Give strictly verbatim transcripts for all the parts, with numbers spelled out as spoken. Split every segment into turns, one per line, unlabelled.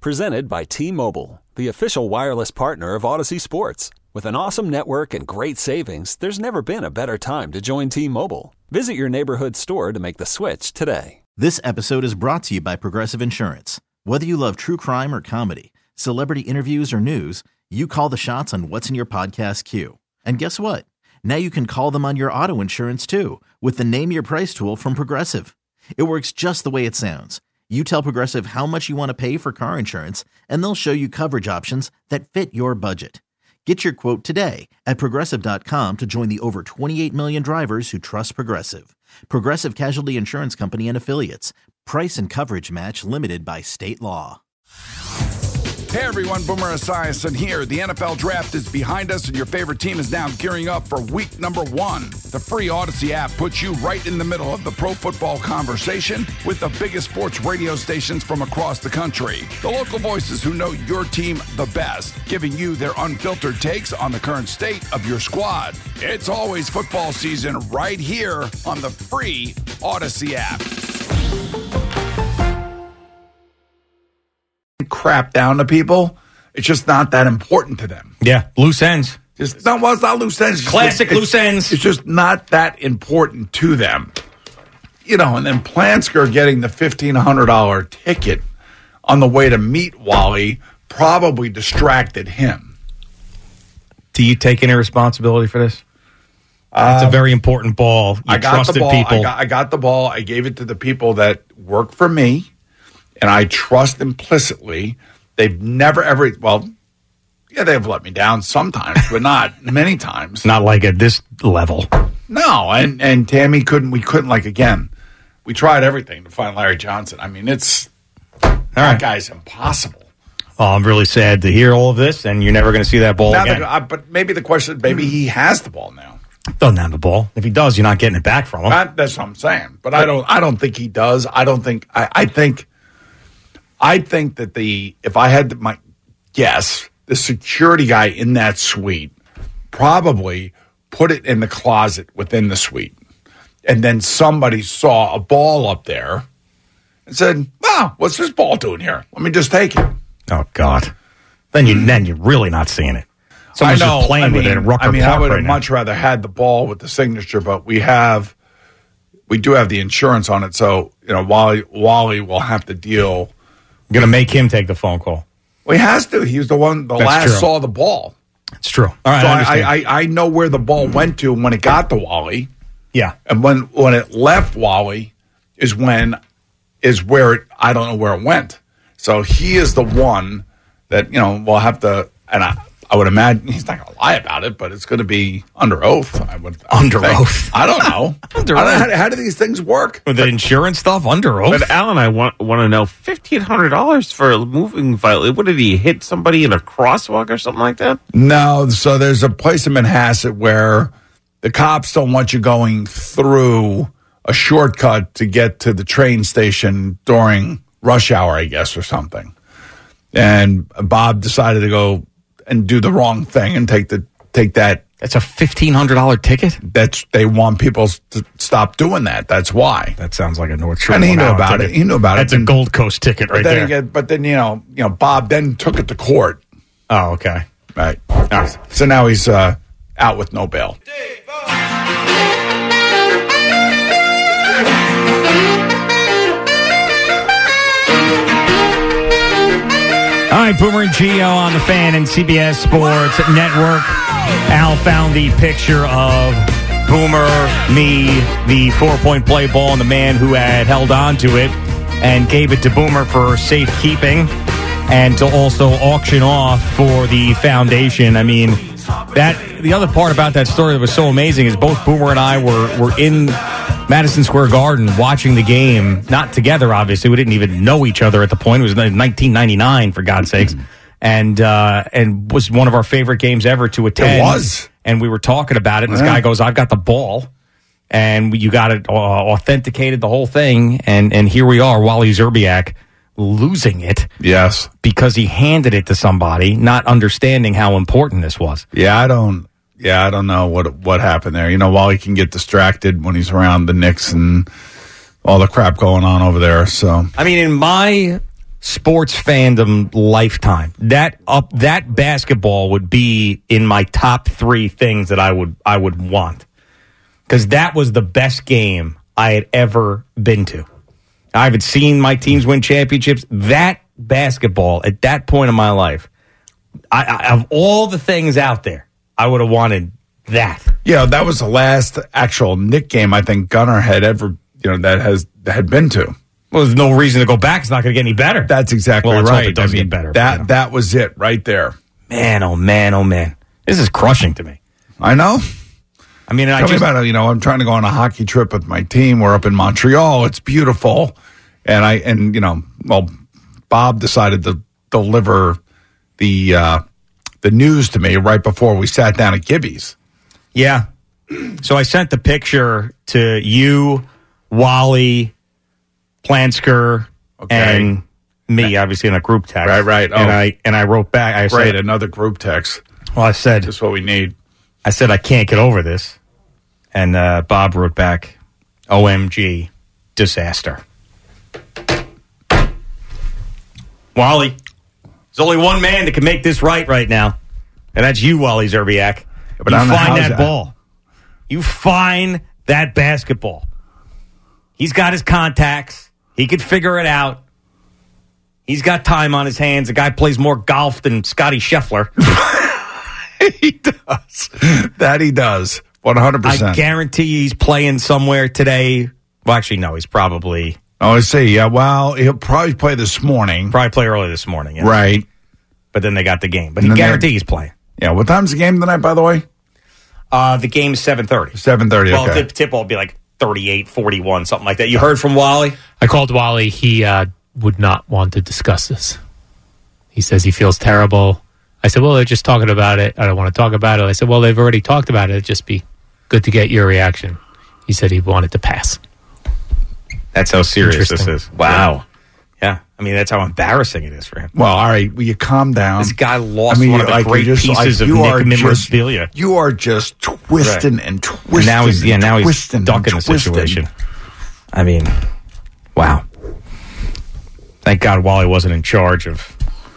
Presented by T-Mobile, the official wireless partner of Odyssey Sports. With an awesome network and great savings, there's never been a better time to join T-Mobile. Visit your neighborhood store to make the switch today.
This episode is brought to you by Progressive Insurance. Whether you love true crime or comedy, celebrity interviews or news, you call the shots on what's in your podcast queue. And guess what? Now you can call them on your auto insurance too with the Name Your Price tool from Progressive. It works just the way it sounds. You tell Progressive how much you want to pay for car insurance, and they'll show you coverage options that fit your budget. Get your quote today at Progressive dot com to join the over twenty-eight million drivers who trust Progressive. Progressive Casualty Insurance Company and Affiliates. Price and coverage match limited by state law.
Hey everyone, Boomer Esiason here. The N F L Draft is behind us and your favorite team is now gearing up for week number one. The free Odyssey app puts you right in the middle of the pro football conversation with the biggest sports radio stations from across the country. The local voices who know your team the best, giving you their unfiltered takes on the current state of your squad. It's always football season right here on the free Odyssey app. Crap down to people. It's just not that important to them.
Yeah, loose ends.
Just no, well, it's not loose ends.
Classic
it's,
loose ends.
It's just not that important to them. You know, and then Plansker getting the fifteen hundred dollars ticket on the way to meet Wally probably distracted him.
Do you take any responsibility for this? Uh, it's a very important ball. You
I got
trusted
the ball.
people.
I got, I got the ball. I gave it to the people that work for me. And I trust implicitly. They've never, ever, well, yeah, they've let me down sometimes, but not many times.
Not like at this level.
No, and, and Tammy couldn't, we couldn't, like, again, we tried everything to find Larry Johnson. I mean, it's,
all
that
right.
guy's impossible.
Oh, I'm really sad to hear all of this, and you're never going to see that ball
now
again.
The, uh, but maybe the question, maybe he has the ball now.
Doesn't have the ball. If he does, you're not getting it back from him.
That, that's what I'm saying. But, but I don't, I don't think he does. I don't think, I, I think, I think that the, if I had my guess, the security guy in that suite probably put it in the closet within the suite. And then somebody saw a ball up there and said, wow, what's this ball doing here? Let me just take it.
Oh, God. Then, you, then you're really not seeing it. Someone's
I know,
just playing
I mean,
with it at Rucker
I mean,
Park
I would have
right
much rather had the ball with the signature, but we have, we do have the insurance on it. So, you know, Wally, Wally will have to deal.
Going to make him take the phone call.
Well, he has to. He was the one, the
That's
last
true.
saw the ball.
It's true. All right,
so
I,
I, I, I know where the ball went to when it got to Wally.
Yeah.
And when, when it left Wally is when, is where it, I don't know where it went. So he is the one that, you know, we'll have to, and I, I would imagine he's not going to lie about it, but it's going to be under oath. I would I
under
would
oath.
I don't know.
under
I don't
oath.
know how, how do these things work?
With the insurance stuff under oath.
But Alan, I want want to know fifteen hundred dollars for a moving violation. What did he hit somebody in a crosswalk or something like that?
No. So there's a place in Manhasset where the cops don't want you going through a shortcut to get to the train station during rush hour, I guess, or something. And Bob decided to go and do the wrong thing and take the take that.
That's a fifteen hundred dollars ticket?
That's they want people to stop doing that. That's why.
That sounds like a North Shore.
And he knew
Long
about
ticket.
it. He knew about
That's
it.
That's a Gold Coast ticket right
but then
there.
Again, but then, you know, you know, Bob then took it to court.
Oh, okay.
Right. All right. So now he's uh, out with no bail.
All right, Boomer and Gio on the Fan and C B S Sports Network. Al found the picture of Boomer, me, the four-point play ball, and the man who had held on to it and gave it to Boomer for safekeeping and to also auction off for the foundation. I mean, that the other part about that story that was so amazing is both Boomer and I were, were in Madison Square Garden watching the game, not together, obviously. We didn't even know each other at the point. It was nineteen ninety-nine, for God's sakes. And uh, and was one of our favorite games ever to attend.
It was.
And we were talking about it, and this
Yeah.
guy goes, I've got the ball. And you got it uh, authenticated, the whole thing. And, and here we are, Wally Szczerbiak losing it.
Yes.
Because he handed it to somebody, not understanding how important this was.
Yeah, I don't. Yeah, I don't know what what happened there. You know, Wally can get distracted when he's around the Knicks and all the crap going on over there. So,
I mean, in my sports fandom lifetime, that up that basketball would be in my top three things that I would I would want, because that was the best game I had ever been to. I haven't seen my teams win championships. That basketball at that point in my life, I, I, of all the things out there, I would have wanted that.
Yeah, that was the last actual Knick game I think Gunnar had ever, you know, that has had been to.
Well, there's no reason to go back. It's not going to get any better.
That's exactly
well, let's
right.
Hope it does
I mean,
get better.
That
you know.
that was it right there.
Man, oh man, oh man, this is crushing to me.
I know.
I mean,
Tell
I
me
just
about it. You know, I'm trying to go on a hockey trip with my team. We're up in Montreal. It's beautiful, and I and you know, well, Bob decided to deliver the uh, the news to me right before we sat down at Gibby's.
Yeah. So I sent the picture to you, Wally, Plansker,
Okay.
and me, obviously in a group text.
Right, right. Oh.
And I and I wrote back. I
Great,
said,
another group text.
well, I said,
Just what we need.
I said I can't get over this, and uh, Bob wrote back, O M G, disaster. Wally, there's only one man that can make this right right now, and that's you, Wally Zerbiak.
but
you
I don't know
find
how's
that,
that.
ball. You find that basketball. He's got his contacts. He could figure it out. He's got time on his hands. The guy plays more golf than Scotty Scheffler.
He does. That he does. one hundred percent.
I guarantee you he's playing somewhere today. Well, actually, no. He's probably
Oh, I see. Yeah, well, he'll probably play this morning.
probably play early this morning. Yeah.
Right.
But then they got the game. But
And
he
then they-
guarantee he's playing.
Yeah, what time's the game tonight, by the way?
Uh, the game is seven thirty.
seven thirty,
Well,
okay.
the tip will be like thirty-eight forty-one, something like that. You heard from Wally?
I called Wally. He uh, would not want to discuss this. He says he feels terrible. I said, well, they're just talking about it. I don't want to talk about it. I said, well, they've already talked about it. It'd just be good to get your reaction. He said he wanted to pass.
That's how serious this
Interesting.
is. Wow. Yeah. I mean, that's how embarrassing it is for him.
Well, all right, will you calm down?
This guy lost
I mean,
one of the
like,
great
you're just,
pieces
like,
of
you are
Nick
just-
memorabilia.
You are just twisting and twisting.
And now he's yeah,
and
now he's
twisting
stuck in
and
the
twisting.
situation. I mean, wow. Thank God Wally wasn't in charge of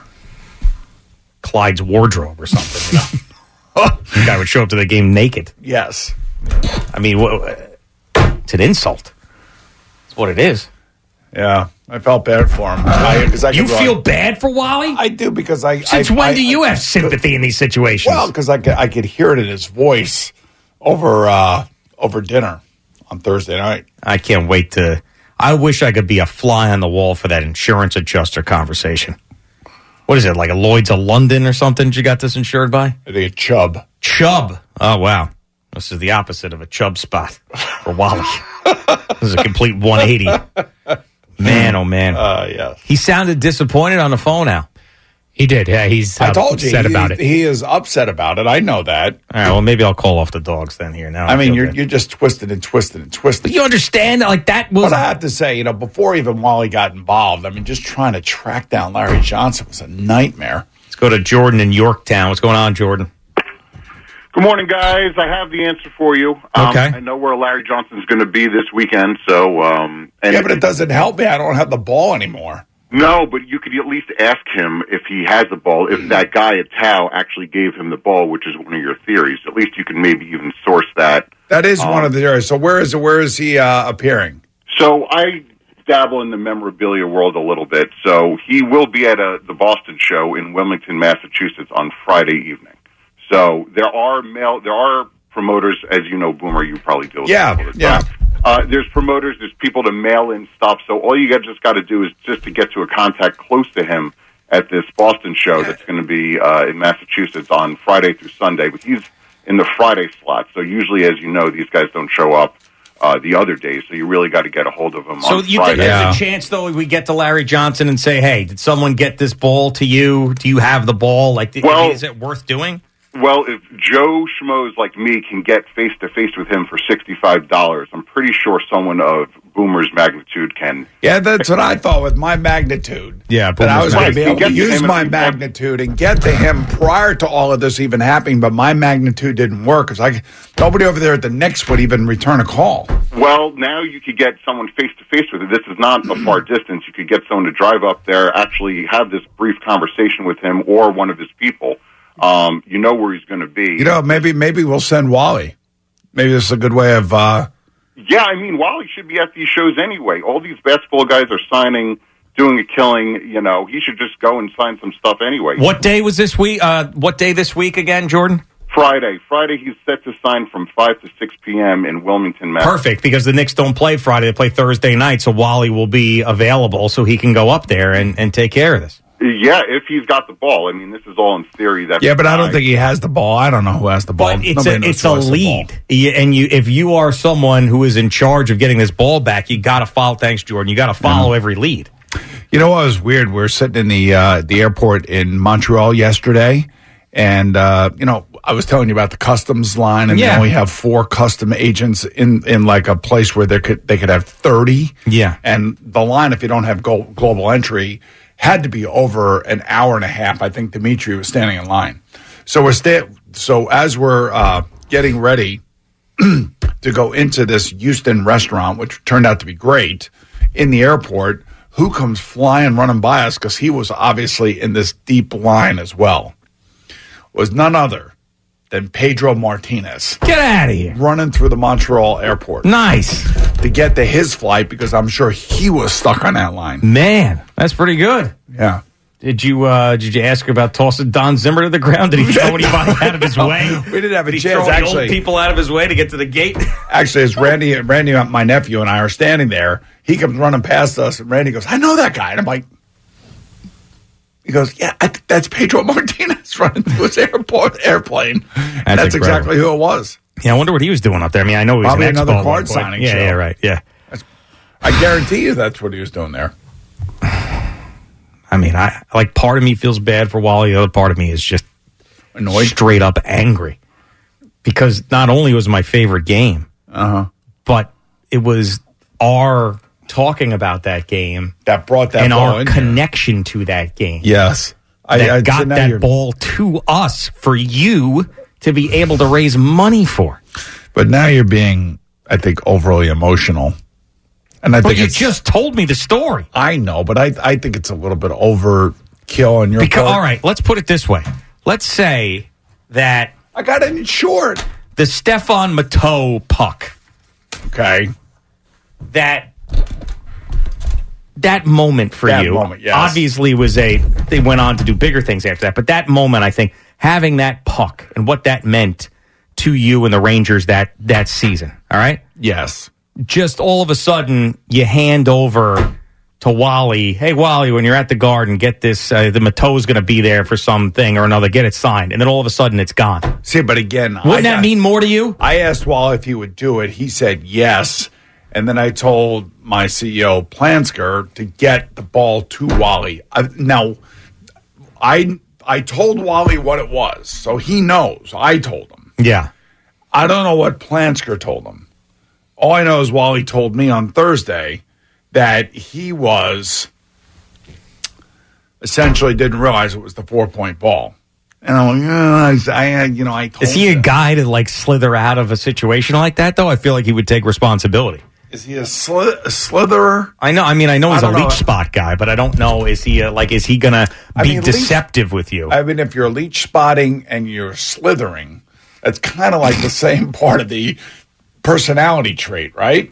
Clyde's wardrobe or something. You know? The guy would show up to the game naked.
Yes.
I mean, wha- it's an insult. It's what it is.
Yeah, I felt bad for him. I, 'cause I
You
could
feel
run-
bad for Wally?
I do because I.
Since
I,
when
I,
do you
I,
have sympathy in these situations?
Well, because I could, I could hear it in his voice over uh, over dinner on Thursday night.
I can't wait to. I wish I could be a fly on the wall for that insurance adjuster conversation. What is it, like a Lloyd's of London or something you got this insured by?
I think a Chubb.
Chubb. Oh, wow. This is the opposite of a Chubb spot for Wally. This is a complete one eighty. Man, oh, man.
Uh, yes.
He sounded disappointed on the phone now.
He did. Yeah, he's uh,
I told you
upset
he,
about it.
he is upset about it. I know that.
All right, well, maybe I'll call off the dogs then here now.
I mean,
feel
you're
good.
you're just twisted and twisted and twisted.
But you understand that, like, that was.
But I have to say, you know, before even Wally got involved, I mean, just trying to track down Larry Johnson was a nightmare.
Let's go to Jordan in Yorktown. What's going on, Jordan?
Good morning, guys. I have the answer for you. Um,
Okay.
I know where Larry Johnson's going to be this weekend, so um, and
Yeah, but it doesn't help me. I don't have the ball anymore.
no, but you could at least ask him if he has the ball. If that guy at Tao actually gave him the ball, which is one of your theories, at least you can maybe even source that.
That is
Um,
one of the areas. So where is where is he uh, appearing?
So I dabble in the memorabilia world a little bit. So he will be at a, the Boston show in Wilmington, Massachusetts on Friday evening. So there are mail, there are promoters, as you know, Boomer, you probably deal with
Yeah,
that all the
yeah.
time. Uh, there's promoters, there's people to mail in stuff. So all you got just got to do is just to get to a contact close to him at this Boston show that's going to be uh, in Massachusetts on Friday through Sunday. But he's in the Friday slot. So usually, as you know, these guys don't show up uh, the other days. So you really got to get a hold of him
So
on
you
Friday.
think there's
Yeah.
a chance, though, we get to Larry Johnson and say, hey, did someone get this ball to you? Do you have the ball? Like,
Well-
is it worth doing?
Well, if Joe Schmoes like me can get face-to-face with him for sixty-five dollars, I'm pretty sure someone of Boomer's magnitude can.
Yeah, that's what I thought with my magnitude.
Yeah,
but I was going to be able to use my
him
magnitude and get to him prior to all of this even happening, but my magnitude didn't work because I nobody over there at the Knicks would even return a call.
Well, now you could get someone face-to-face with it. This is not a far distance. You could get someone to drive up there, actually have this brief conversation with him or one of his people. Um, you know where he's going to be.
You know, maybe maybe we'll send Wally. Maybe this is a good way of... Uh,
yeah, I mean, Wally should be at these shows anyway. All these basketball guys are signing, doing a killing. You know, he should just go and sign some stuff anyway.
What day was this week? Uh, what day this week again, Jordan?
Friday. Friday, he's set to sign from five to six p.m. in Wilmington, Mass.
Perfect, because the Knicks don't play Friday. They play Thursday night, so Wally will be available so he can go up there and, and take care of this.
Yeah, if he's got the ball. I mean, this is all in theory. That
yeah, but I don't think he has the ball. I don't know who has the ball.
But it's
Nobody
a, it's
who
a
has the
lead.
ball.
You- And you, if you are someone who is in charge of getting this ball back, you got to follow. Thanks, Jordan. You got to follow every lead.
You know what was weird? We were sitting in the uh, the airport in Montreal yesterday, and uh, you know, I was telling you about the customs line, and
Yeah.
they only have four custom agents in, in like a place where they could they could have thirty.
Yeah.
And the line, if you don't have go- global entry, had to be over an hour and a half. I think Dimitri was standing in line. So we're sta- So as we're uh, getting ready to go into this Houston restaurant, which turned out to be great, in the airport, who comes flying, running by us, because he was obviously in this deep line as well, was none other than Pedro Martinez.
Get out of here.
Running through the Montreal airport.
Nice.
To get to his flight, because I'm sure he was stuck on that line.
Man, that's pretty good.
Yeah.
Did you uh, did you ask about tossing Don Zimmer to the ground? Did he throw anybody out of his way?
We didn't have a
Did he
chance,
throw any
actually.
old people out of his way to get to the gate?
Actually, as Randy, Randy, my nephew, and I are standing there, he comes running past us, and Randy goes, "I know that guy." And I'm like, he goes, "Yeah, I think that's Pedro Martinez running through his airport airplane." And that's
That's
exactly who it was.
Yeah, I wonder what he was doing up there. I mean, I know he was
Probably
an
another
expo at one
card
point.
signing
Yeah,
show.
yeah, right. Yeah.
I guarantee you that's what he was doing there.
I mean, I like part of me feels bad for Wally. The other part of me is just
Annoyed?
straight up angry because not only was it my favorite game,
Uh-huh.
but it was our talking about that game
That brought that
and
ball
our
in
connection to that game.
here. Yes. I,
that
I, so
got
now
that
you're-
ball to us for you to be able to raise money for.
But now you're being, I think, overly emotional. And I
But
think
you
it's,
just told me the story.
I know, but I, I think it's a little bit overkill on your
Because,
part.
all right, let's put it this way. Let's say that
I got it insured.
the Stefan Matteau puck,
Okay.
that that moment for
That
you
moment, yes.
obviously was a, they went on to do bigger things after that, but that moment, I think, having that puck and what that meant to you and the Rangers that, that season, all right?
Yes.
Just all of a sudden, you hand over to Wally, hey, Wally, when you're at the Garden, get this, uh, the Matteau's going to be there for something or another, get it signed. And then all of a sudden, it's gone.
See, but again,
Wouldn't
I
that
got-
mean more to you?
I asked Wall if he would do it. He said yes. And then I told my C E O, Plansker, to get the ball to Wally. I, now, I I told Wally what it was, so he knows. I told him.
Yeah.
I don't know what Plansker told him. All I know is Wally told me on Thursday that he was essentially didn't realize it was the four-point ball. And I'm like, uh, I, you know, I told
Is he a
him.
guy to like slither out of a situation like that, though? I feel like he would take responsibility.
Is he a, sli- a slitherer?
I know. I mean, I know he's
I
a
don't
leech
know.
spot guy, but I don't know. Is he a, like? Is he gonna
I
be
mean, leech-
deceptive with you?
I mean, if you're leech spotting and you're slithering, that's kind of like the same part of the personality trait, right?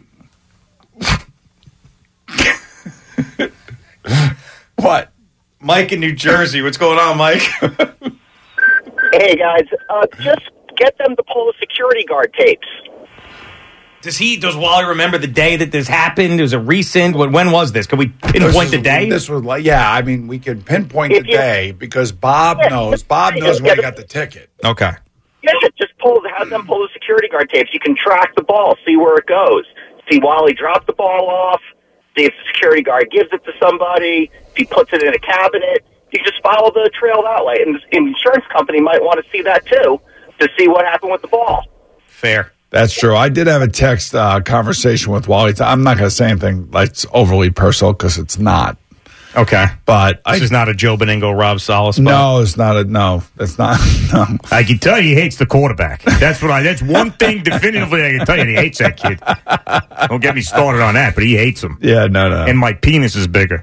What?
Mike in New Jersey. What's going on, Mike?
Hey, guys, uh, just get them to pull the security guard tapes.
Does he? Does Wally remember the day that this happened? Was it recent? When, when was this? Can we pinpoint the
This
day?
was- This was like, yeah, I mean, we can pinpoint
If
the
you-
day because Bob
Yeah,
knows.
just-
Bob knows
just
where he
get
got
it.
the ticket.
Okay.
Yeah, just pull, have them pull the security guard tapes. You can track the ball, see where it goes. See Wally drop the ball off, see if the security guard gives it to somebody, if he puts it in a cabinet. You can just follow the trail that way. And the insurance company might want to see that too, to see what happened with the ball.
Fair.
That's true. I did have a text uh, conversation with Wally. I'm not going to say anything like it's overly personal because it's not.
Okay.
But
this
I,
is not a Joe Beningo, Rob Sala spot.
No, it's not a no. It's not. No.
I can tell you he hates the quarterback. That's what I. That's one thing definitively I can tell you. He hates that kid. Don't get me started on that, but he hates him.
Yeah, no, no.
And my penis is bigger.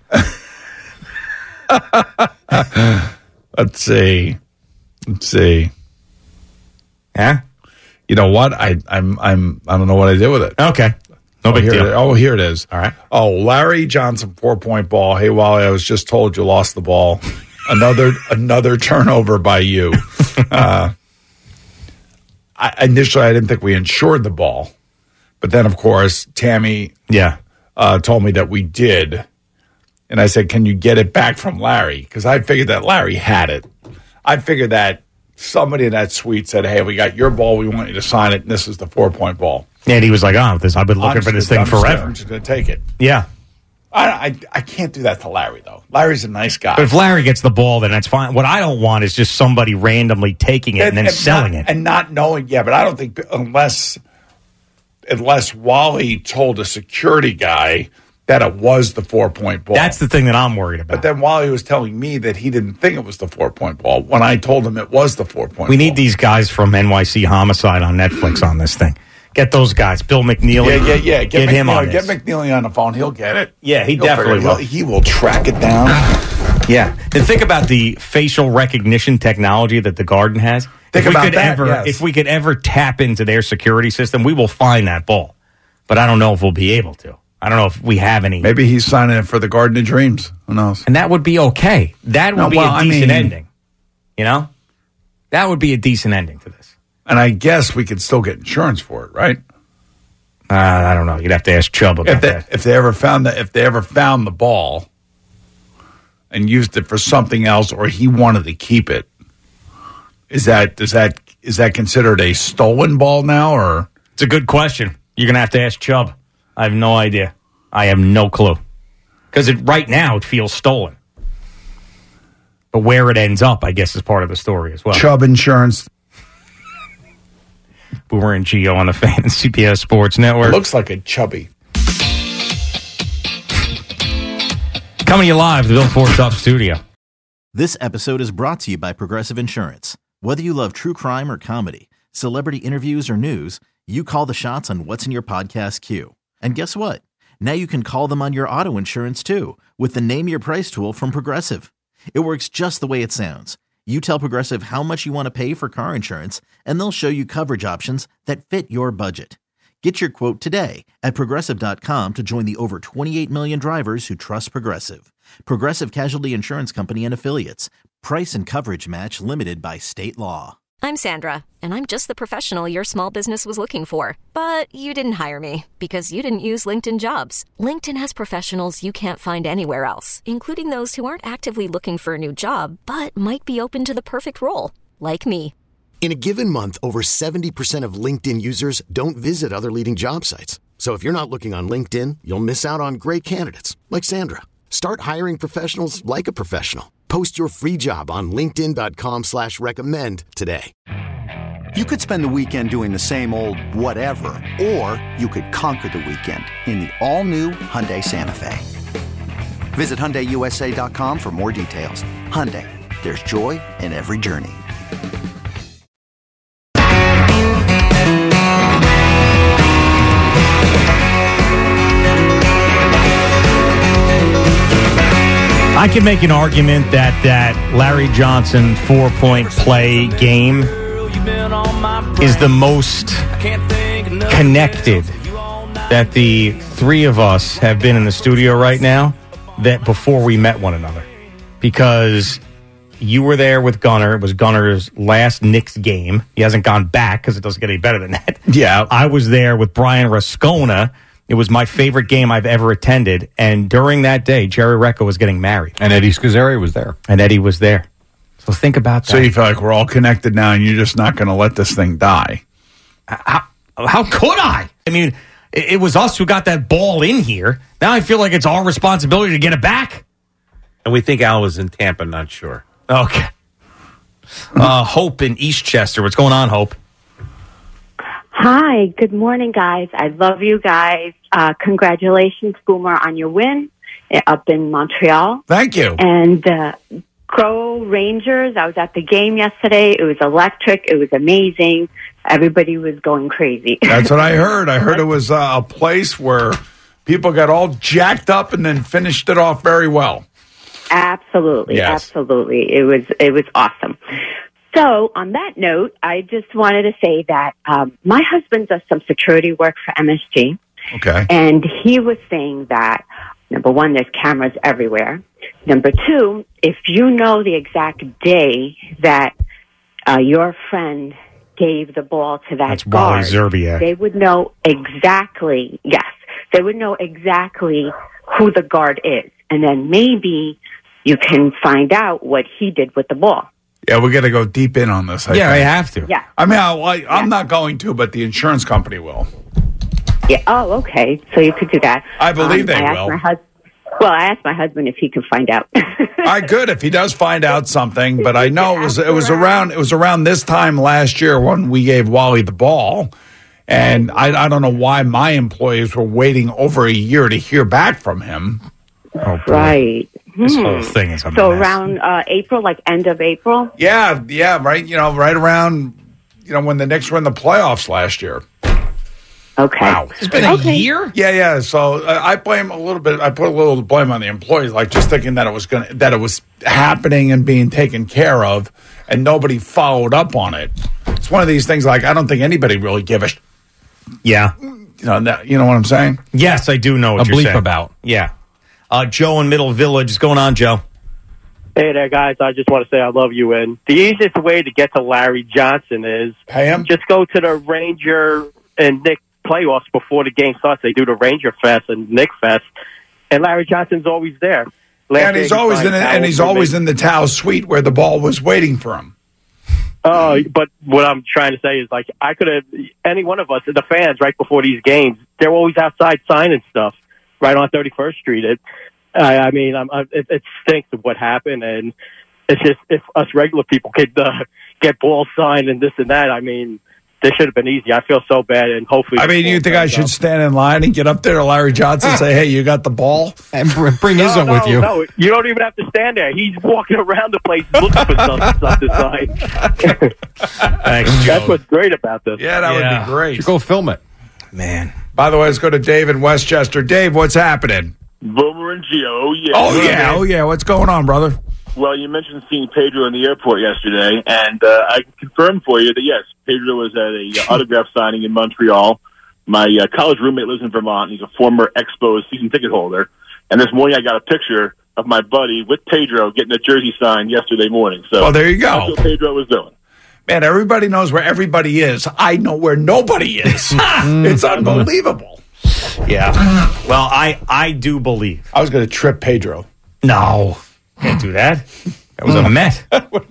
Let's see. Let's see.
Huh?
You know what? I I'm I'm I don't know what I did with it.
Okay. No
oh,
big
here
deal.
It, oh, here it is.
All right.
Oh, Larry Johnson, four point ball. Hey, Wally, I was just told you lost the ball. Another another turnover by you. uh, I, initially, I didn't think we insured the ball, but then, of course, Tammy
yeah
uh, told me that we did, and I said, "Can you get it back from Larry?" Because I figured that Larry had it. I figured that somebody in that suite said, "Hey, we got your ball. We want you to sign it, and this is the four point ball."
And he was like, "Oh, this I've been looking
I'm
for this
just,
thing
I'm
forever."
Just, I'm just going to take it.
Yeah.
I, I I can't do that to Larry, though. Larry's a nice guy.
But if Larry gets the ball, then that's fine. What I don't want is just somebody randomly taking it and, and then
and
selling
not,
it.
And not knowing, yeah, but I don't think unless unless Wally told a security guy that it was the four-point ball.
That's the thing that I'm worried about.
But then Wally was telling me that he didn't think it was the four-point ball when I told him it was the four-point ball.
We need these guys from N Y C Homicide on Netflix on this thing. Get those guys. Bill McNeely.
Yeah, yeah, yeah.
Get,
Get
him on
Get
this.
McNeely on the phone. He'll get it.
Yeah, he
He'll
definitely
figure it.
will.
He'll- He will track it down.
Yeah. And think about the facial recognition technology that the Garden has.
Think
if we
about
could
that,
ever,
yes.
If we could ever tap into their security system, we will find that ball. But I don't know if we'll be able to. I don't know if we have any.
Maybe he's signing it for the Garden of Dreams. Who knows?
And that would be okay. That would
No,
be
well,
a
I
decent
mean-
ending. You know? That would be a decent ending to this.
And I guess we could still get insurance for it, right?
Uh, I don't know. You'd have to ask Chubb about
If they,
that.
if they ever found that, if they ever found the ball and used it for something else, or he wanted to keep it, is that is that is that considered a stolen ball now? Or
It's a good question. You're going to have to ask Chubb. I have no idea. I have no clue. Because it, right now it feels stolen. But where it ends up, I guess, is part of the story as well.
Chubb Insurance?
Boomer and Gio on the Fan and C B S Sports Network.
It looks like a chubby.
Coming to you live, the Bill Ford Tough Studio.
This episode is brought to you by Progressive Insurance. Whether you love true crime or comedy, celebrity interviews or news, you call the shots on what's in your podcast queue. And guess what? Now you can call them on your auto insurance too with the Name Your Price tool from Progressive. It works just the way it sounds. You tell Progressive how much you want to pay for car insurance, and they'll show you coverage options that fit your budget. Get your quote today at Progressive dot com to join the over twenty-eight million drivers who trust Progressive. Progressive Casualty Insurance Company and Affiliates. Price and coverage match limited by state law.
I'm Sandra, and I'm just the professional your small business was looking for. But you didn't hire me because you didn't use LinkedIn Jobs. LinkedIn has professionals you can't find anywhere else, including those who aren't actively looking for a new job, but might be open to the perfect role, like me.
In a given month, over seventy percent of LinkedIn users don't visit other leading job sites. So if you're not looking on LinkedIn, you'll miss out on great candidates like Sandra. Start hiring professionals like a professional. Post your free job on linkedin dot com slash recommend today.
You could spend the weekend doing the same old whatever, or you could conquer the weekend in the all-new Hyundai Santa Fe. Visit Hyundai U S A dot com for more details. Hyundai, there's joy in every journey.
I can make an argument that that Larry Johnson four-point play game is the most connected that the three of us have been in the studio right now that before we met one another. Because you were there with Gunner. It was Gunner's last Knicks game. He hasn't gone back because it doesn't get any better than that.
Yeah.
I was there with Brian Rascona. It was my favorite game I've ever attended. And during that day, Jerry Recco was getting married.
And Eddie Scazzeri was there.
And Eddie was there. So think about that.
So you feel like we're all connected now, and you're just not going to let this thing die.
How, how could I? I mean, it, it was us who got that ball in here. Now I feel like it's our responsibility to get it back.
And we think Al was in Tampa, not sure.
Okay. Uh, Hope in Eastchester. What's going on, Hope?
Hi, good morning, guys. I love you guys. Uh, congratulations, Boomer, on your win up in Montreal.
Thank you.
And uh, Go Rangers. I was at the game yesterday. It was electric. It was amazing. Everybody was going crazy.
That's what I heard. I heard it was uh, a place where people got all jacked up and then finished it off very well.
Absolutely,
Yes.
absolutely. It was it was awesome. So, on that note, I just wanted to say that um, my husband does some security work for M S G.
Okay.
And he was saying that, number one, there's cameras everywhere. Number two, if you know the exact day that uh, your friend gave the ball to that
That's Wally
guard,
Zerbiak.
they would know exactly, yes, they would know exactly who the guard is. And then maybe you can find out what he did with the ball.
Yeah, we're going to go deep in on this. I
Yeah, I
think.
have to.
Yeah.
I mean, I, I, I'm not going to, but the insurance company will.
Yeah. Oh, okay. So you could do that.
I believe
Um,
they
I asked
will.
My hus- well, I asked my husband if he could find out.
All right, good. If he does find out something, but I know it was it was around it was around this time last year when we gave Wally the ball, and I, I don't know why my employees were waiting over a year to hear back from him.
Oh, boy.
Right.
This
Hmm.
whole thing is a
So
mess.
around uh, April, like end of April?
Yeah, yeah, right. You know, right around you know when the Knicks were in the playoffs last year.
Okay.
Wow,
It's been a year?
Yeah, yeah. So uh, I blame a little bit. I put a little blame on the employees, like just thinking that it was going to that it was happening and being taken care of, and nobody followed up on it. It's one of these things. Like I don't think anybody really give a, sh-
Yeah.
you know, that, you know what I'm saying?
Yes, I do know what
A
you're
bleep
saying.
about.
Yeah. Uh, Joe in Middle Village. What's going on, Joe?
Hey there, guys. I just want to say I love you. And the easiest way to get to Larry Johnson is
Pay him.
just go to the Ranger and Nick playoffs before the game starts. They do the Ranger Fest and Nick Fest, and Larry Johnson's always there. Last
And he's
year he
always
signed
in. it-
Powell
And he's
for
always
me.
in the Tao suite where the ball was waiting for him.
Oh, but what I'm trying to say is, like, I could have, any one of us, the fans, right before these games, they're always outside signing stuff right on thirty-first Street. It, I, I mean, I'm, I, it, it stinks of what happened, and it's just, if us regular people could uh, get balls signed and this and that, I mean, this should have been easy. I feel so bad, and hopefully...
I mean, you think I should stand in line and get up there to Larry Johnson and say, "Hey, you got the ball,"
and bring his
no,
own
no,
with you?
No, you don't even have to stand there. He's walking around the place looking for something, something to sign.
Thanks, Joe.
That's what's great about this.
Yeah, that
Yeah.
would be great.
You go film it.
Man.
By the way, let's go to Dave in Westchester. Dave, what's happening?
Boomer and Gio. Oh, yeah.
Oh yeah, oh yeah. What's going on, brother?
Well, you mentioned seeing Pedro in the airport yesterday, and uh, I can confirm for you that, yes, Pedro was at a uh, autograph signing in Montreal. My uh, college roommate lives in Vermont. He's a former Expos season ticket holder. And this morning I got a picture of my buddy with Pedro getting a jersey signed yesterday morning. So
Well, there you go.
That's what Pedro was doing.
Man, everybody knows where everybody is. I know where nobody is. It's unbelievable.
Yeah. Well, I, I do believe.
I was going to trip Pedro.
No. Can't do that. That was a Met.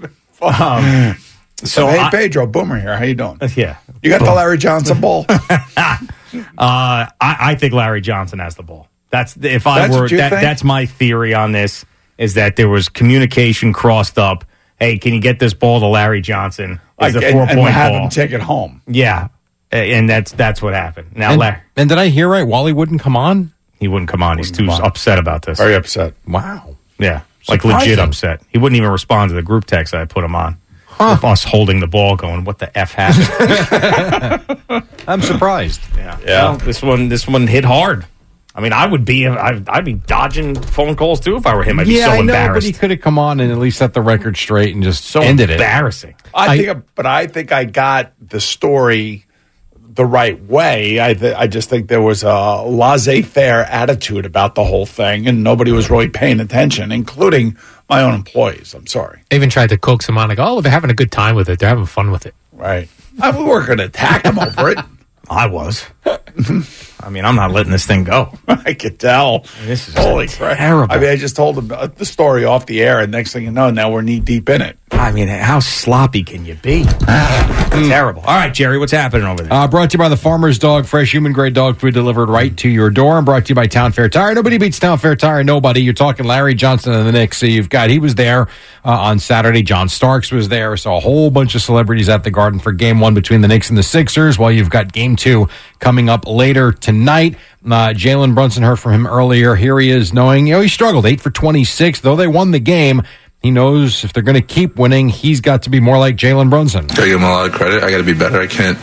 Um,
So,
so
hey,
I-
Pedro, Boomer here. How you doing?
Yeah.
You got the Larry Johnson ball?
Uh, I, I think Larry Johnson has the ball. That's if I
That's
were.
what you
That,
think?
that's my theory on this. Is that there was communication crossed up. Hey, can you get this ball to Larry Johnson? Is
Like,
the
and,
four
and
point
have
ball?
him take it home.
Yeah, A- and that's that's what happened. Now,
And,
Larry,
and did I hear right? Wally wouldn't come on?
he wouldn't come on. He's too
come on.
upset about this.
Very upset.
Wow.
Yeah, like
Surprising.
legit upset. He wouldn't even respond to the group text I put him on. Of us holding the ball, going, "What the f happened?"
I'm surprised.
Yeah, Well, this one, this one hit hard. I mean, I would be, I'd, I'd be dodging phone calls too if I were him. I'd be
yeah,
so
I know, but
embarrassed.
he could have come on and at least set the record straight and just
so
ended
embarrassing.
I,
I-
think, but I think I got the story the right way. I th- I just think there was a laissez-faire attitude about the whole thing, and nobody was really paying attention, including my own employees. I'm sorry.
I even tried to coax him on, like, oh, they're having a good time with it. They're having fun with it.
Right. I, we weren't going to attack him over it.
I was. I mean, I'm not letting this thing go.
I could tell.
This is
Holy crap.
terrible.
I mean, I just told him uh, the story off the air, and next thing you know, now we're knee deep in it.
I mean, how sloppy can you be? Terrible. All right, Jerry, what's happening over there?
Uh, brought to you by the Farmer's Dog, fresh human-grade dog food delivered right to your door. And brought to you by Town Fair Tire. Nobody beats Town Fair Tire, nobody. You're talking Larry Johnson and the Knicks. So you've got, he was there uh, on Saturday. John Starks was there. So a whole bunch of celebrities at the Garden for game one between the Knicks and the Sixers, while you've got game two coming up later tonight. Uh, Jalen Brunson, heard from him earlier. Here he is knowing, you know, he struggled eight for twenty-six, though they won the game. He knows if they're going to keep winning, he's got to be more like Jalen Brunson.
Got to give him a lot of credit. I got to be better. I can't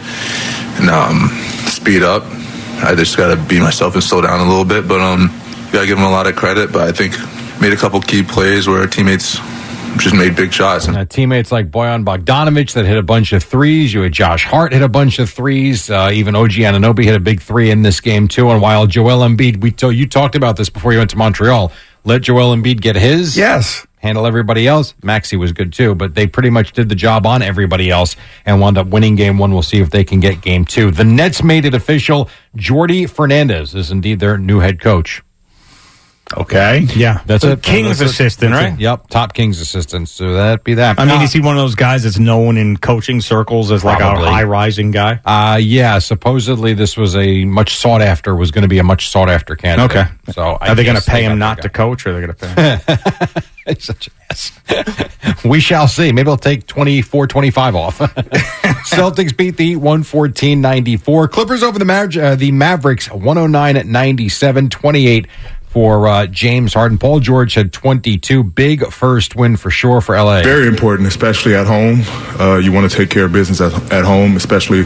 um, speed up. I just got to be myself and slow down a little bit. But um, got to give him a lot of credit. But I think made a couple key plays where our teammates just made big shots.
And uh, teammates like Bojan Bogdanovic that hit a bunch of threes. You had Josh Hart hit a bunch of threes. Uh, even O G Anunoby hit a big three in this game too. And while Joel Embiid, we told you talked about this before you went to Montreal. Let Joel Embiid get his.
Yes.
Handle everybody else. Maxey was good too, but they pretty much did the job on everybody else and wound up winning game one. We'll see if they can get game two. The Nets made it official. Jordi Fernandez is indeed their new head coach.
Okay.
Yeah. That's
the
it.
King's
That's
assistant,
it.
right?
Yep. Top King's assistant. So that'd be that.
I mean, is he one of those guys that's known in coaching circles as like
Probably.
a high-rising guy?
Uh, yeah. Supposedly this was a much sought after, was going to be a much sought after candidate.
Okay.
So
Are they going to pay him not to coach, or are they going to pay him?
It's such a mess. We shall see. Maybe I'll take twenty-four twenty-five off. Celtics beat the Heat one fourteen ninety-four. Clippers over the, Maver- uh, the Mavericks one oh nine ninety-seven, twenty-eight for uh, James Harden. Paul George had twenty-two. Big first win for sure for L A.
Very important, especially at home. Uh, you want to take care of business at, at home, especially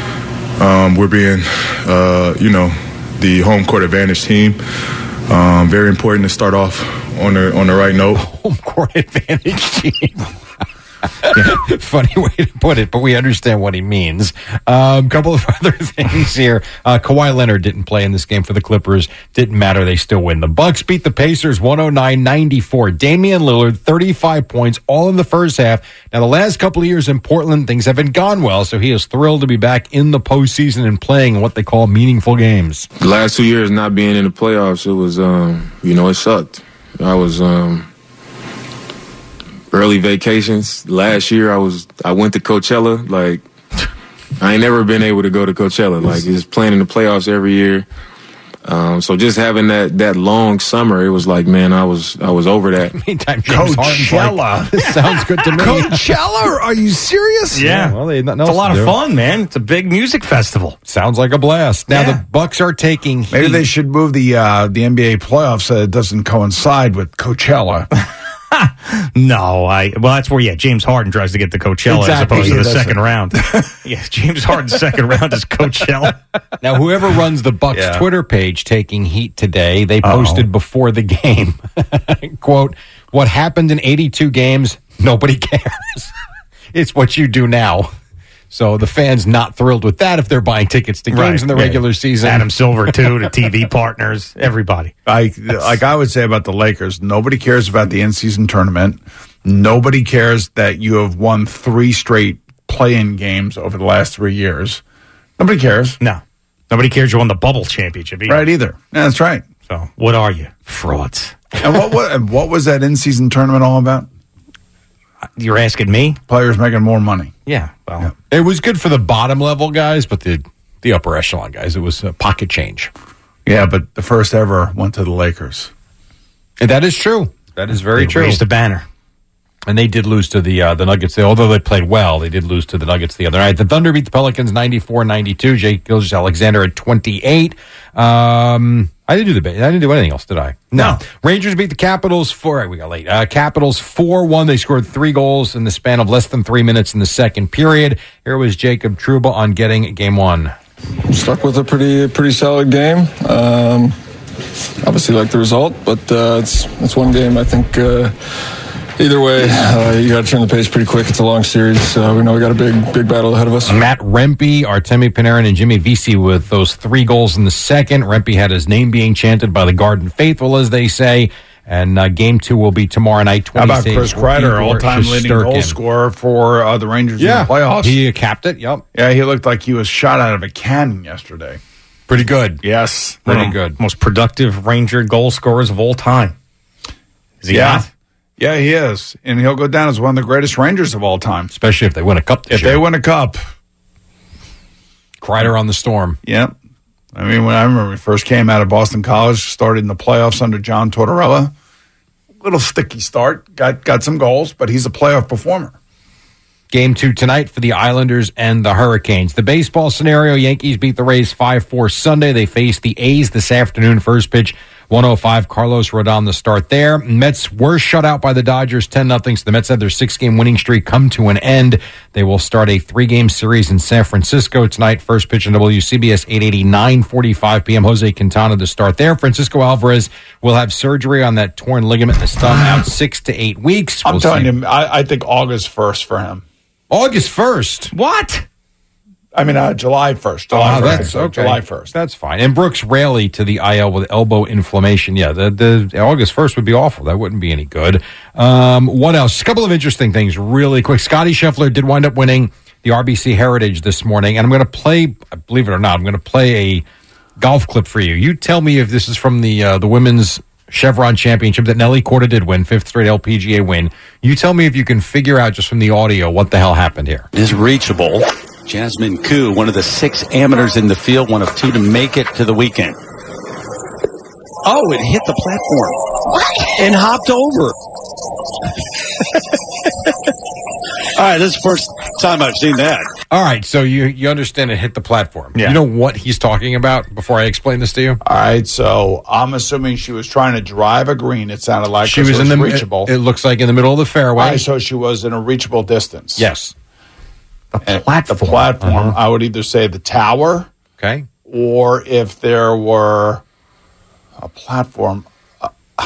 um, we're being, uh, you know, the home court advantage team. Um, very important to start off on the on the right note.
Home court advantage team. Yeah, funny way to put it, but we understand what he means. A um, couple of other things here. Uh, Kawhi Leonard didn't play in this game for the Clippers. Didn't matter. They still win. The Bucks beat the Pacers one oh nine ninety-four. Damian Lillard, thirty-five points, all in the first half. Now, the last couple of years in Portland, things haven't gone well, so he is thrilled to be back in the postseason and playing what they call meaningful games.
The last two years not being in the playoffs, it was, um, you know, it sucked. I was... Um, Early vacations. Last year, I was I went to Coachella. Like, I ain't never been able to go to Coachella. Like, just playing in the playoffs every year. Um, so just having that that long summer, it was like, man, I was I was over that.
Meantime, James Harden's like, this sounds good to me.
Coachella? Are you serious?
Yeah.
Well, they had nothing
It's a
else
lot
to
of
do.
fun, man. It's a big music festival.
Sounds like a blast. Now
Yeah.
the Bucks are taking
Maybe
heat.
they should move the uh, the N B A playoffs so it doesn't coincide with Coachella.
No, I well, that's where yeah, James Harden tries to get to Coachella
Exactly.
as opposed to
He
the
doesn't.
second round. Yeah, James Harden's second round is Coachella.
Now, whoever runs the Bucks
Yeah.
Twitter page taking heat today, they posted
Uh-oh.
before the game, quote, what happened in eighty-two games, nobody cares. It's what you do now. So the fans not thrilled with that if they're buying tickets to games
Right.
in the
Yeah.
regular season.
Adam Silver too, the T V partners, everybody.
I like I would say about the Lakers, nobody cares about the in-season tournament. Nobody cares that you have won three straight play-in games over the last three years. Nobody cares.
No. Nobody cares you won the bubble championship either.
Right, either. Yeah, that's right.
So what are you? Frauds.
And what, what, and what was that in-season tournament all about?
You're asking me?
Players making more money.
Yeah. Well,
It was good for the bottom level guys, but the, the upper echelon guys, it was uh, pocket change.
Yeah, but the first ever went to the Lakers.
And that is true. That is very
they
true.
raised the banner.
And they did lose to the uh, the Nuggets. Although they played well, they did lose to the Nuggets the other night. The Thunder beat the Pelicans ninety-four ninety-two. Jake Gilgeous-Alexander at twenty-eight. Um, I didn't do the I didn't do anything else, did I? No. Rangers beat the Capitals four. Right, we got late. Uh, Capitals four one. They scored three goals in the span of less than three minutes in the second period. Here was Jacob Trouba on getting game one.
Stuck with a pretty pretty solid game. Um, obviously, like the result, but uh, it's it's one game. I think uh, either way, uh, you got to turn the pace pretty quick. It's a long series. Uh, we know we got a big big battle ahead of us.
Matt Rempe, Artemi Panarin, and Jimmy Vesey with those three goals in the second. Rempe had his name being chanted by the Garden Faithful, as they say. And uh, game two will be tomorrow night.
How about Chris Kreider, all-time leading goal scorer for uh, the Rangers
Yeah.
in the playoffs?
He capped it, yep.
Yeah, he looked like he was shot out of a cannon yesterday.
Pretty good.
Yes.
Pretty
One of the
good.
Most productive Ranger goal scorers of all time. Is he
Yeah.
not?
Yeah, he is. And he'll go down as one of the greatest Rangers of all time.
Especially if they win a cup this
If
year.
they win a cup.
Kreider on the Storm.
Yep. I mean, when I remember when he first came out of Boston College, started in the playoffs under John Tortorella. Little sticky start. Got got some goals, but he's a playoff performer.
Game two tonight for the Islanders and the Hurricanes. The baseball scenario, Yankees beat the Rays five four Sunday. They face the A's this afternoon. First pitch, one oh five. Carlos Rodon the start there. Mets were shut out by the Dodgers ten nothing. So the Mets had their six-game winning streak come to an end. They will start a three-game series in San Francisco tonight. First pitch in W C B S eight eighty, nine forty-five p.m. Jose Quintana to start there. Francisco Alvarez will have surgery on that torn ligament in his thumb out six to eight weeks.
I'm
We'll
telling
see.
you, I, I think August first for him.
August first.
What?
I mean, uh, July first. July
Oh,
first.
that's okay.
July first.
That's fine. And Brooks Raley to the I L with elbow inflammation. Yeah, the, the August first would be awful. That wouldn't be any good. Um, what else? A couple of interesting things really quick. Scotty Scheffler did wind up winning the R B C Heritage this morning. And I'm going to play, believe it or not, I'm going to play a golf clip for you. You tell me if this is from the uh, the women's Chevron Championship that Nelly Korda did win, fifth straight L P G A win. You tell me if you can figure out just from the audio what the hell happened here.
Is reachable. Jasmine Koo, one of the six amateurs in the field, one of two to make it to the weekend. Oh, it hit the platform. What? And hopped over. All right, this is the first time I've seen that.
All right, so you you understand it hit the platform.
Yeah.
You know what he's talking about before I explain this to you?
All right, so I'm assuming she was trying to drive a green, it sounded like.
She
'cause
was
it
in the
reachable.
It, it looks like in the middle of the fairway.
All right, so she was in a reachable distance.
Yes.
And the platform,
Uh-huh.
I would either say the tower.
Okay.
Or if there were a platform, uh,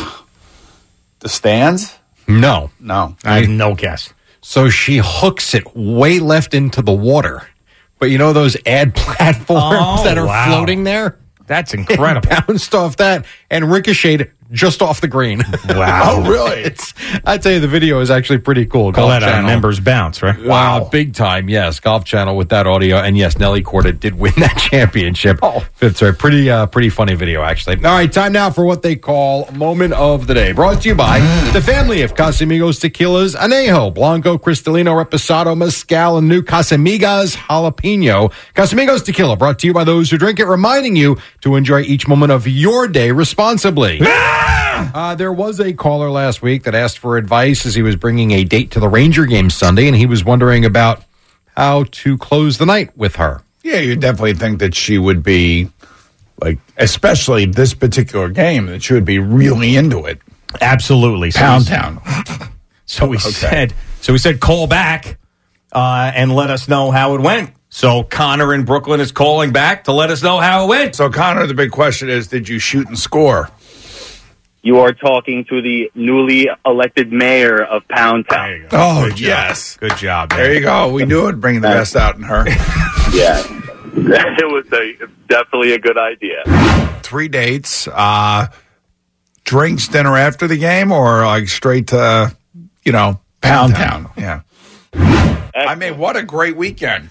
the stands?
No.
No.
I have no guess.
So she hooks it way left into the water. But you know those ad platforms
Oh,
that are
wow.
floating there?
That's incredible.
It bounced off that and ricocheted just off the green.
Wow.
Oh, really?
It's, I tell you, the video is actually pretty cool.
Call
Golf
that a
Channel.
members bounce, right?
Wow, big time, yes. Golf Channel with that audio. And yes, Nelly Korda did win that championship. Oh. Fifth straight. Pretty, uh, pretty funny video, actually. All right, time now for what they call Moment of the Day. Brought to you by the family of Casamigos Tequilas, Anejo, Blanco, Cristalino, Reposado, Mezcal, and new Casamigas Jalapeno. Casamigos Tequila, brought to you by those who drink it, reminding you to enjoy each moment of your day responsibly. Uh, there was a caller last week that asked for advice as he was bringing a date to the Ranger game Sunday, and he was wondering about how to close the night with her.
Yeah, you definitely think that she would be, like, especially this particular game, that she would be really into it.
Absolutely. So
Pound
we-
Town.
So we
Okay.
said, so we said, call back uh, and let us know how it went. So Connor in Brooklyn is calling back to let us know how it went.
So, Connor, the big question is, did you shoot and score?
You are talking to the newly elected mayor of Pound Town.
Oh,
Good job.
yes.
Good job. man.
There you go. We knew it, bringing the best out in her.
Yeah. It was a, definitely a good idea.
Three dates, uh, drinks, dinner after the game, or like straight to, you know, Pound Town. Yeah. I mean, what a great weekend.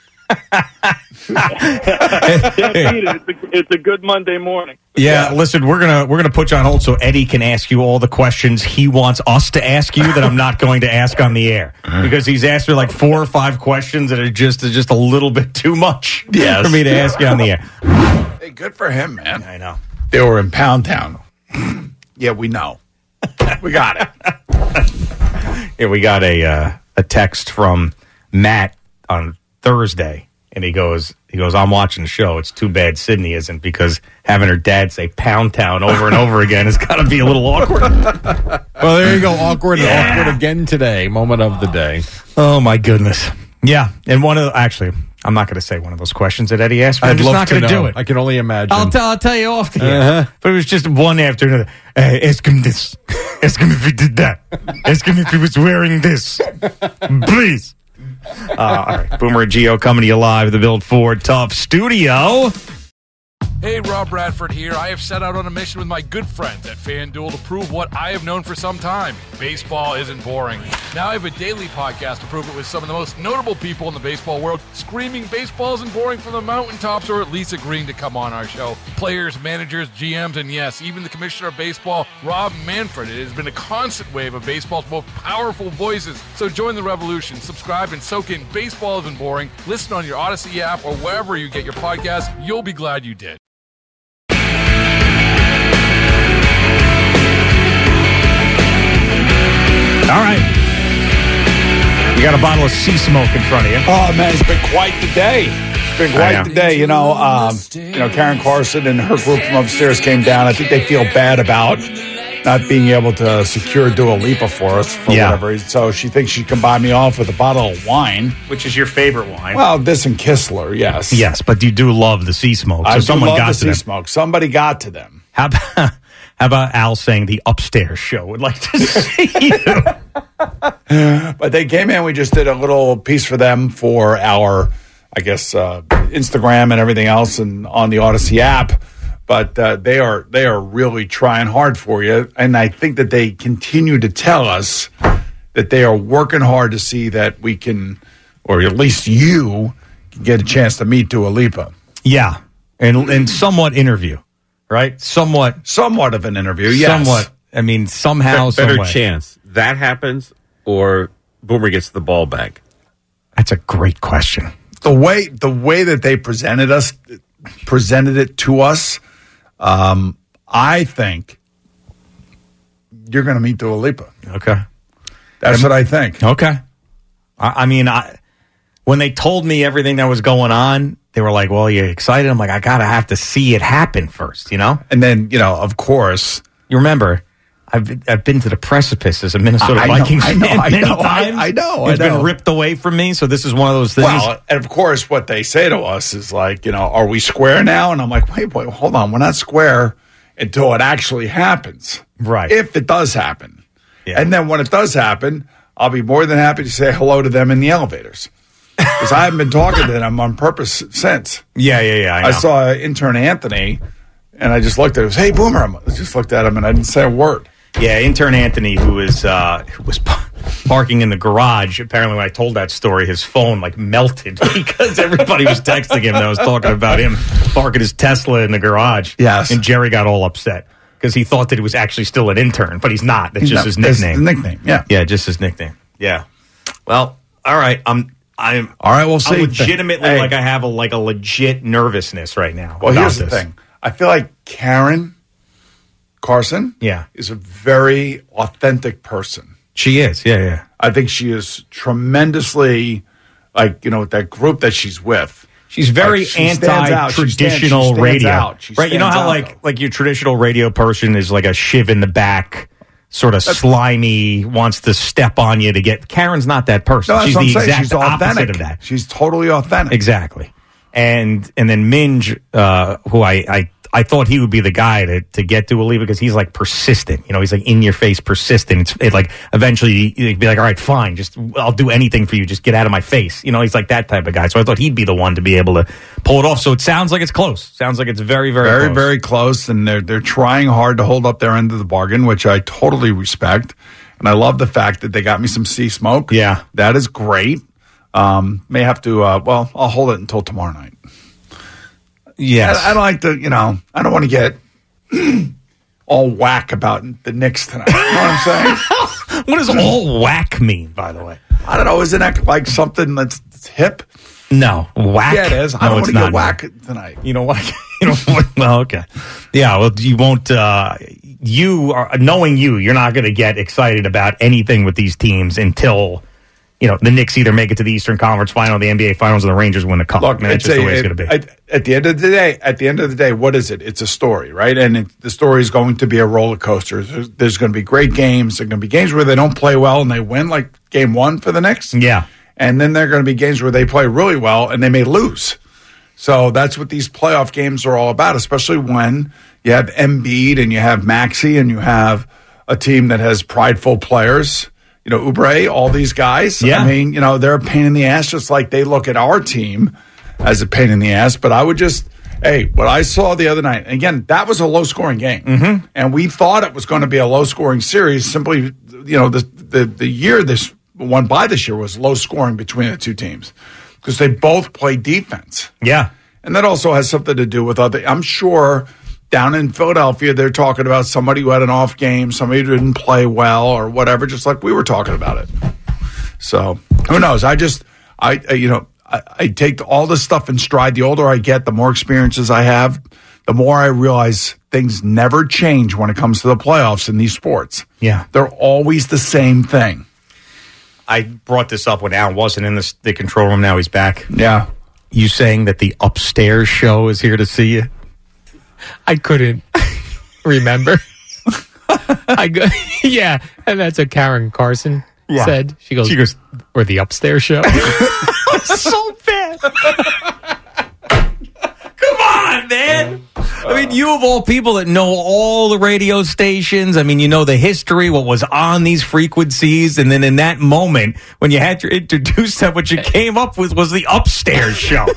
it's, a, it's a good Monday morning.
Yeah, listen, we're gonna we're gonna put you on hold so Eddie can ask you all the questions he wants us to ask you that I'm not going to ask on the air because he's asked me like four or five questions that are just just a little bit too much
Yes.
for me to ask you on the air.
Hey, good for him, man.
I know.
They were in Pound Town. Yeah, we know. We got it.
Yeah, we got a uh, a text from Matt on Thursday, and he goes, he goes, I'm watching the show. It's too bad Sydney isn't because having her dad say Pound Town over and over again has got to be a little awkward.
Well, there you go. Awkward and awkward again today. Moment of the day.
Oh my goodness. Yeah, and one of the, actually, I'm not going to say one of those questions that Eddie asked me. I'm
I'd
just
love
not
to
going to
know.
do it.
I can only imagine.
I'll, t- I'll tell you off the air.
Uh-huh.
But it was just one after another. Hey, ask him this. Ask him if he did that. Ask him if he was wearing this. Please. Uh, all right. Boomer and Geo coming to you live at the Build Ford Tough Studio.
Hey, Rob Bradford here. I have set out on a mission with my good friends at FanDuel to prove what I have known for some time. Baseball isn't boring. Now I have a daily podcast to prove it with some of the most notable people in the baseball world, screaming baseball isn't boring from the mountaintops, or at least agreeing to come on our show. Players, managers, G Ms, and yes, even the commissioner of baseball, Rob Manfred. It has been a constant wave of baseball's most powerful voices. So join the revolution. Subscribe and soak in Baseball Isn't Boring. Listen on your Odyssey app or wherever you get your podcasts. You'll be glad you did.
All right. You got a bottle of Sea Smoke in front of you.
Oh, man, it's been quite the day. It's been quite the day. You know, um, you know, Karen Carson and her group from upstairs came down. I think they feel bad about not being able to secure Dua Lipa for us for
Yeah.
whatever reason. So she thinks she can buy me off with a bottle of wine.
Which is your favorite wine?
Well, this and Kistler, yes.
Yes, but you do love the Sea Smoke. So
I do
someone
love
got
the
to
Sea
them.
Smoke. Somebody got to them.
How about, how about Al saying the upstairs show would like to see you?
But they came in. We just did a little piece for them for our, I guess, uh, Instagram and everything else, and on the Odyssey app. But uh, they are they are really trying hard for you, and I think that they continue to tell us that they are working hard to see that we can, or at least you, can get a chance to meet Dua Lipa.
Yeah, and and somewhat interview, right? Somewhat,
somewhat of an interview. Yes.
Somewhat. I mean, somehow,
Be- better
some way.
chance that happens, or Boomer gets the ball back.
That's a great question.
The way the way that they presented us, presented it to us, um, I think you're going to meet Dua Lipa.
Okay,
that's what I think.
Okay, I, I mean, I when they told me everything that was going on, they were like, "Well, you excited?" I'm like, "I gotta have to see it happen first, you know."
And then, you know, of course,
you remember. I've I've been to the precipice as a Minnesota
I know,
Vikings
I know,
fan
I
many
know, I-
times.
I know, I
It's
know.
been ripped away from me, so this is one of those things.
Well, and of course, what they say to us is like, you know, are we square now? And I'm like, wait, wait, hold on, we're not square until it actually happens,
right?
If it does happen, and then when it does happen, I'll be more than happy to say hello to them in the elevators because I haven't been talking to them on purpose since.
Yeah, yeah, yeah. I, know.
I saw intern Anthony, and I just looked at him. Hey, Boomer! I just looked at him, and I didn't say a word.
Yeah, intern Anthony, who was uh, who was parking in the garage. Apparently, when I told that story, his phone like melted because everybody was texting him that was talking about him parking his Tesla in the garage.
Yes,
and Jerry got all upset because he thought that he was actually still an intern, but he's not. That's
He's
just
not.
his
That's
nickname.
the nickname, yeah.
yeah, just his nickname. Yeah. Well, all right. I'm. I'm.
All right. We'll see.
I'm legitimately
Hey.
like I have a like a legit nervousness right now.
Well,
about
here's the
this.
thing. I feel like Karen Carson
Yeah.
is a very authentic person.
She is. Yeah, yeah.
I think she is tremendously, like, you know, with that group that she's with.
She's very
Like, she stands out. She stands-
anti-traditional
she stands
radio,
out. She
right? You know
stands
how
out,
like like your traditional radio person is like a shiv in the back, sort of slimy, wants to step on you to get. Karen's not that person.
No, that's
She's
what
the
I'm saying.
exact
She's
opposite
authentic.
of that.
She's totally authentic.
Exactly. And and then Minge, uh, who I, I I thought he would be the guy to to get Dua Lipa because he's like persistent. You know, he's like in your face, persistent. It's it like eventually he'd be like, all right, fine, just I'll do anything for you. Just get out of my face. You know, he's like that type of guy. So I thought he'd be the one to be able to pull it off. So it sounds like it's close. Sounds like it's very very
very,
close.
very close, and they're they're trying hard to hold up their end of the bargain, which I totally respect. And I love the fact that they got me some Sea Smoke.
Yeah,
that is great. Um, may have to. Uh, well, I'll hold it until tomorrow night.
Yes,
I, I don't like to. You know, I don't want to get all whack about the Knicks tonight. You know what I'm saying?
What does all whack mean, by the way?
I don't know. Isn't that like something that's, that's hip?
No, whack.
Yeah, it is. I
No,
don't
it's
want to
not.
get whack tonight.
You know what? You know what? Well, okay. Yeah, well, you won't. Uh, you are knowing you. You're not going to get excited about anything with these teams until you know the Knicks either make it to the Eastern Conference Final, the N B A Finals, and the Rangers win the cup.
Look,
Man, that's
it's
just
a-
the way it's
it-
going to be.
At, at the end of the day, at the end of the day, what is it? It's a story, right? And it, the story is going to be a roller coaster. There's, there's going to be great games. There are going to be games where they don't play well and they win, like game one for the Knicks.
Yeah.
And then there are going to be games where they play really well and they may lose. So that's what these playoff games are all about, especially when you have Embiid and you have Maxey and you have a team that has prideful players. You know, Oubre, all these guys.
Yeah.
I mean, you know, they're a pain in the ass, just like they look at our team as a pain in the ass. But I would just, Hey, what I saw the other night, again, that was a low-scoring game.
Mm-hmm.
And we thought it was going to be a low-scoring series. Simply, you know, the, the, the year this went by this year was low-scoring between the two teams because they both play defense.
Yeah.
And that also has something to do with other, I'm sure down in Philadelphia, they're talking about somebody who had an off game, somebody who didn't play well or whatever, just like we were talking about it. So who knows? I just, I, I you know, I, I take all this stuff in stride. The older I get, the more experiences I have, the more I realize things never change when it comes to the playoffs in these sports.
Yeah.
They're always the same thing.
I brought this up when Al wasn't in the, the control room. Now he's back.
Yeah.
You saying that the upstairs show is here to see you?
I couldn't remember. I go, yeah, and that's what Karen Carson
Yeah.
said. She goes,
She goes,
or the upstairs show.
so bad. Come on, man. I mean, you of all people that know all the radio stations, I mean, you know the history, what was on these frequencies, and then in that moment, when you had to introduce them, what you came up with was the upstairs show.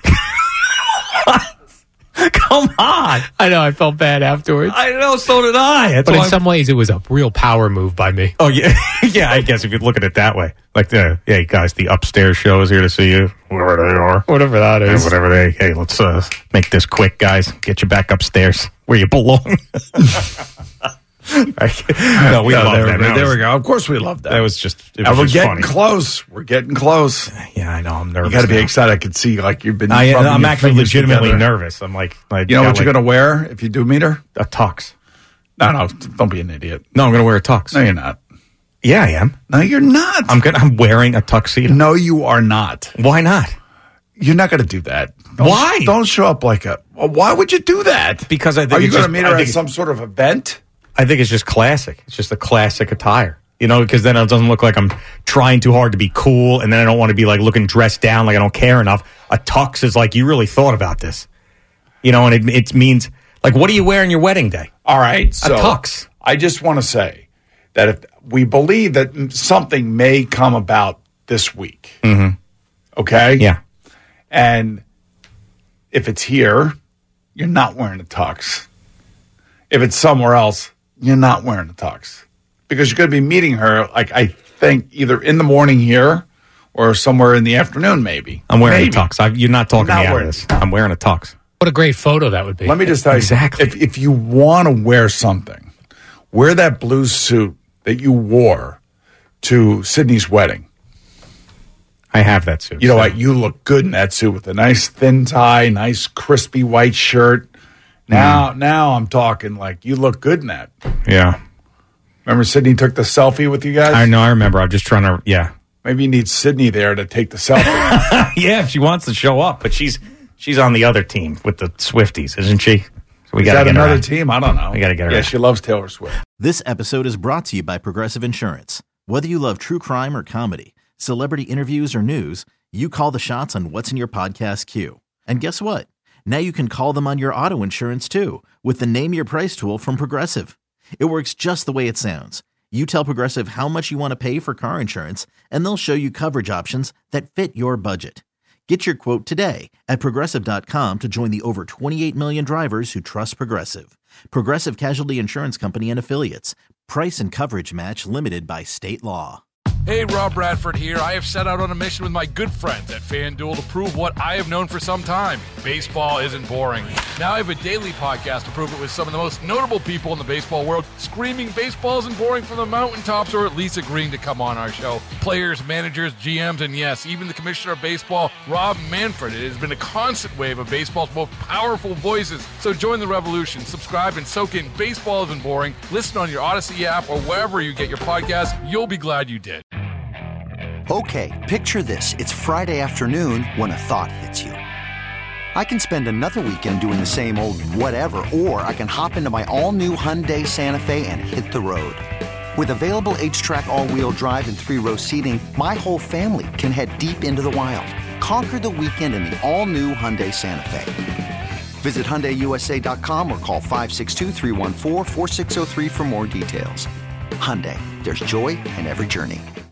Come on.
I know, I felt bad afterwards.
I know, so did I. That's
but in
why-
some ways, it was a real power move by me.
Oh, yeah. Yeah, I guess if you look at it that way. Like, the, hey, guys, the upstairs show is here to see you, wherever they are.
Whatever that is.
Hey, whatever they, hey, let's uh, make this quick, guys. Get you back upstairs where you belong. No, we
Yeah,
love
there,
that.
we-
That
there
was-
we go. Of course we love that.
That was just, it was
and we're
just
getting
funny.
close. We're getting close.
Yeah, I know. I'm nervous.
You got to be
now.
excited. I could see like you've been.
I,
rubbing
I'm
your
actually
fingers
legitimately
together.
nervous. I'm like, like
You know
got
what you're
like
going to wear if you do meet her?
A tux.
No, no, don't be an idiot.
No, I'm going to wear a tux.
No, you're not.
Yeah, I am.
No, you're not.
I'm gonna, I'm wearing a tuxedo.
No, you are not.
Why not?
You're not going to do that. Don't,
Why?
Don't show up like a. Well, why would you do that?
Because I think
Are you
it's
going to
just-
meet
I
her
think
at
it's-
some sort of event?
I think it's just classic. It's just a classic attire. You know, because then it doesn't look like I'm trying too hard to be cool, and then I don't want to be like looking dressed down like I don't care enough. A tux is like, you really thought about this. You know, and it, it means, like, what do you wear on your wedding day?
All right. So
a tux.
I just want to say that if we believe that something may come about this week,
Mm-hmm.
okay?
Yeah.
And if it's here, you're not wearing a tux. If it's somewhere else, you're not wearing a tux. Because you're going to be meeting her, like, I think, either in the morning here or somewhere in the afternoon, maybe.
I'm wearing
Maybe.
a tux. I, you're not talking
You're not
me out of
wearing-
this. I'm wearing a tux.
What a great photo that would be.
Let me just tell you,
Exactly.
if, if you want to wear something, wear that blue suit that you wore to Sydney's wedding.
I have that suit.
You know
so-
what? You look good in that suit with a nice thin tie, nice crispy white shirt. Now,
Mm.
now I'm talking like you look good in that.
Yeah.
Remember Sydney took the selfie with you guys?
I know, I remember. I'm just trying to, yeah.
Maybe you need Sydney there to take the selfie.
Yeah, if she wants to show up, but she's she's on the other team with the Swifties, isn't she? So we
Is
got to
that
get her
another
out.
team? I don't know.
We got to get her
Yeah,
out.
she loves Taylor Swift.
This episode is brought to you by Progressive Insurance. Whether you love true crime or comedy, celebrity interviews or news, you call the shots on what's in your podcast queue. And guess what? Now you can call them on your auto insurance too with the Name Your Price tool from Progressive. It works just the way it sounds. You tell Progressive how much you want to pay for car insurance, and they'll show you coverage options that fit your budget. Get your quote today at Progressive dot com to join the over twenty-eight million drivers who trust Progressive. Progressive Casualty Insurance Company and Affiliates. Price and coverage match limited by state law.
Hey, Rob Bradford here. I have set out on a mission with my good friends at FanDuel to prove what I have known for some time. Baseball isn't boring. Now I have a daily podcast to prove it with some of the most notable people in the baseball world, screaming baseball isn't boring from the mountaintops, or at least agreeing to come on our show. Players, managers, G Ms, and yes, even the commissioner of baseball, Rob Manfred. It has been a constant wave of baseball's most powerful voices. So join the revolution. Subscribe and soak in Baseball Isn't Boring. Listen on your Odyssey app or wherever you get your podcasts. You'll be glad you did.
Okay, picture this. It's Friday afternoon when a thought hits you. I can spend another weekend doing the same old whatever, or I can hop into my all-new Hyundai Santa Fe and hit the road. With available H-Track all-wheel drive and three-row seating, my whole family can head deep into the wild. Conquer the weekend in the all-new Hyundai Santa Fe. Visit Hyundai U S A dot com or call five six two, three one four, four six zero three for more details. Hyundai, there's joy in every journey.